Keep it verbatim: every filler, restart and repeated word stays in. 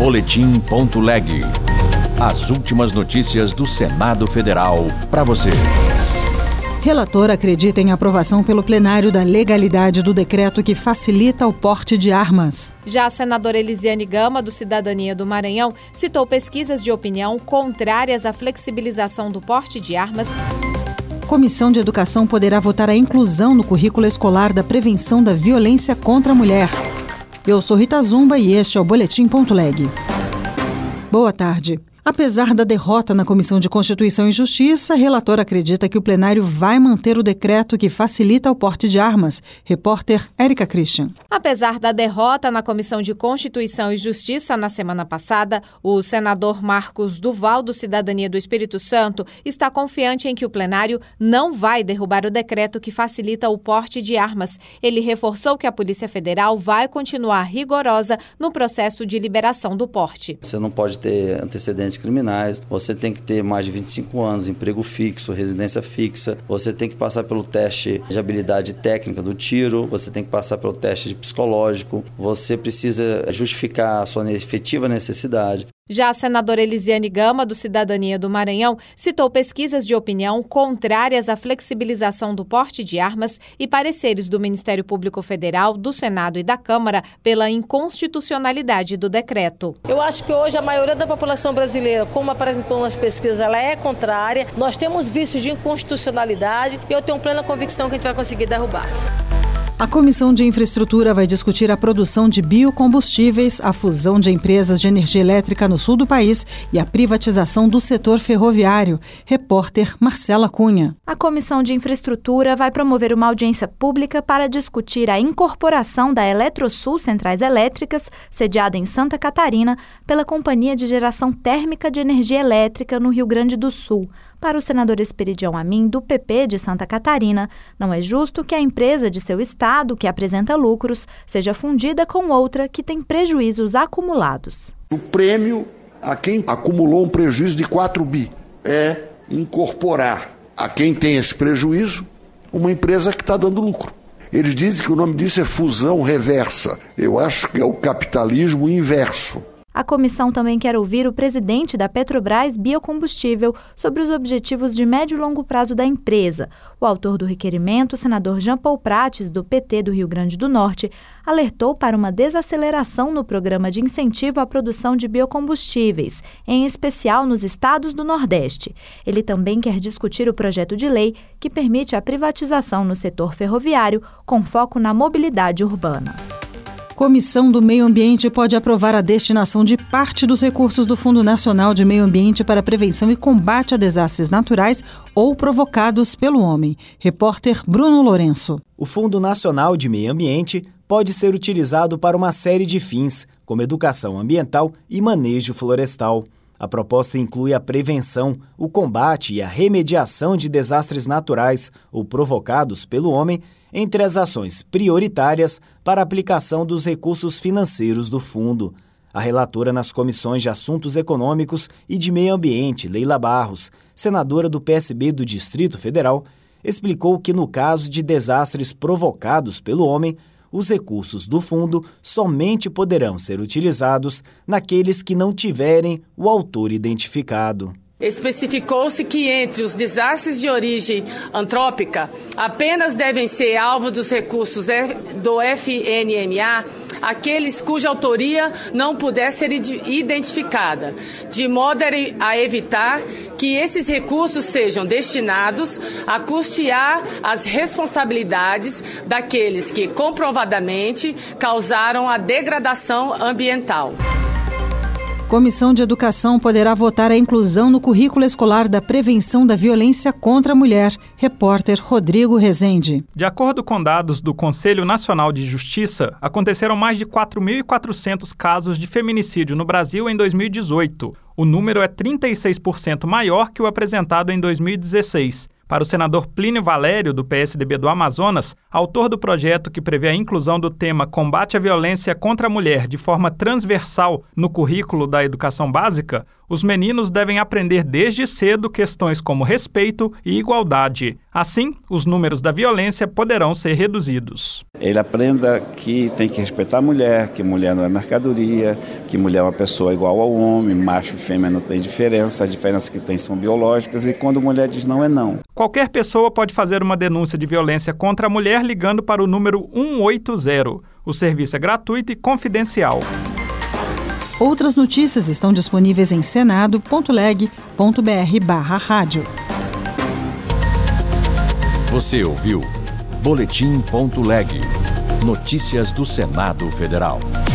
Boletim ponto leg. As últimas notícias do Senado Federal para você. Relator acredita em aprovação pelo plenário da legalidade do decreto que facilita o porte de armas. Já a senadora Elisiane Gama, do Cidadania do Maranhão, citou pesquisas de opinião contrárias à flexibilização do porte de armas. Comissão de Educação poderá votar a inclusão no currículo escolar da prevenção da violência contra a mulher. Eu sou Rita Zumba e este é o Boletim ponto leg. Boa tarde. Apesar da derrota na Comissão de Constituição e Justiça, a relatora acredita que o plenário vai manter o decreto que facilita o porte de armas. Repórter Érica Christian. Apesar da derrota na Comissão de Constituição e Justiça na semana passada, o senador Marcos Duval, do Cidadania do Espírito Santo, está confiante em que o plenário não vai derrubar o decreto que facilita o porte de armas. Ele reforçou que a Polícia Federal vai continuar rigorosa no processo de liberação do porte. Você não pode ter antecedentes criminais, você tem que ter mais de vinte e cinco anos, emprego fixo, residência fixa, você tem que passar pelo teste de habilidade técnica do tiro, você tem que passar pelo teste de psicológico, você precisa justificar a sua efetiva necessidade. Já a senadora Elisiane Gama, do Cidadania do Maranhão, citou pesquisas de opinião contrárias à flexibilização do porte de armas e pareceres do Ministério Público Federal, do Senado e da Câmara pela inconstitucionalidade do decreto. Eu acho que hoje a maioria da população brasileira, como apresentou nas pesquisas, ela é contrária. Nós temos vícios de inconstitucionalidade e eu tenho plena convicção que a gente vai conseguir derrubar. A Comissão de Infraestrutura vai discutir a produção de biocombustíveis, a fusão de empresas de energia elétrica no sul do país e a privatização do setor ferroviário. Repórter Marcela Cunha. A Comissão de Infraestrutura vai promover uma audiência pública para discutir a incorporação da Eletrosul Centrais Elétricas, sediada em Santa Catarina, pela Companhia de Geração Térmica de Energia Elétrica no Rio Grande do Sul. Para o senador Esperidião Amin, do P P de Santa Catarina, não é justo que a empresa de seu estado, que apresenta lucros, seja fundida com outra que tem prejuízos acumulados. O prêmio a quem acumulou um prejuízo de quatro bi é incorporar a quem tem esse prejuízo uma empresa que está dando lucro. Eles dizem que o nome disso é fusão reversa. Eu acho que é o capitalismo inverso. A comissão também quer ouvir o presidente da Petrobras Biocombustível sobre os objetivos de médio e longo prazo da empresa. O autor do requerimento, o senador Jean Paul Prates, do P T do Rio Grande do Norte, alertou para uma desaceleração no programa de incentivo à produção de biocombustíveis, em especial nos estados do Nordeste. Ele também quer discutir o projeto de lei que permite a privatização no setor ferroviário, com foco na mobilidade urbana. Comissão do Meio Ambiente pode aprovar a destinação de parte dos recursos do Fundo Nacional de Meio Ambiente para prevenção e combate a desastres naturais ou provocados pelo homem. Repórter Bruno Lourenço. O Fundo Nacional de Meio Ambiente pode ser utilizado para uma série de fins, como educação ambiental e manejo florestal. A proposta inclui a prevenção, o combate e a remediação de desastres naturais ou provocados pelo homem entre as ações prioritárias para a aplicação dos recursos financeiros do fundo. A relatora nas comissões de Assuntos Econômicos e de Meio Ambiente, Leila Barros, senadora do P S B do Distrito Federal, explicou que no caso de desastres provocados pelo homem, os recursos do fundo somente poderão ser utilizados naqueles que não tiverem o autor identificado. Especificou-se que entre os desastres de origem antrópica, apenas devem ser alvo dos recursos do F N M A aqueles cuja autoria não puder ser identificada, de modo a evitar que esses recursos sejam destinados a custear as responsabilidades daqueles que comprovadamente causaram a degradação ambiental. Comissão de Educação poderá votar a inclusão no currículo escolar da prevenção da violência contra a mulher. Repórter Rodrigo Rezende. De acordo com dados do Conselho Nacional de Justiça, aconteceram mais de quatro mil e quatrocentos casos de feminicídio no Brasil em dois mil e dezoito. O número é trinta e seis por cento maior que o apresentado em dois mil e dezesseis. Para o senador Plínio Valério, do P S D B do Amazonas, autor do projeto que prevê a inclusão do tema combate à violência contra a mulher de forma transversal no currículo da educação básica, Os meninos devem aprender desde cedo questões como respeito e igualdade. Assim, os números da violência poderão ser reduzidos. Ele aprenda que tem que respeitar a mulher, que mulher não é mercadoria, que mulher é uma pessoa igual ao homem, macho e fêmea não tem diferença, as diferenças que tem são biológicas e quando mulher diz não é não. Qualquer pessoa pode fazer uma denúncia de violência contra a mulher ligando para o número um oito zero. O serviço é gratuito e confidencial. Outras notícias estão disponíveis em senado ponto leg ponto br barra rádio. Você ouviu Boletim ponto leg. Notícias do Senado Federal.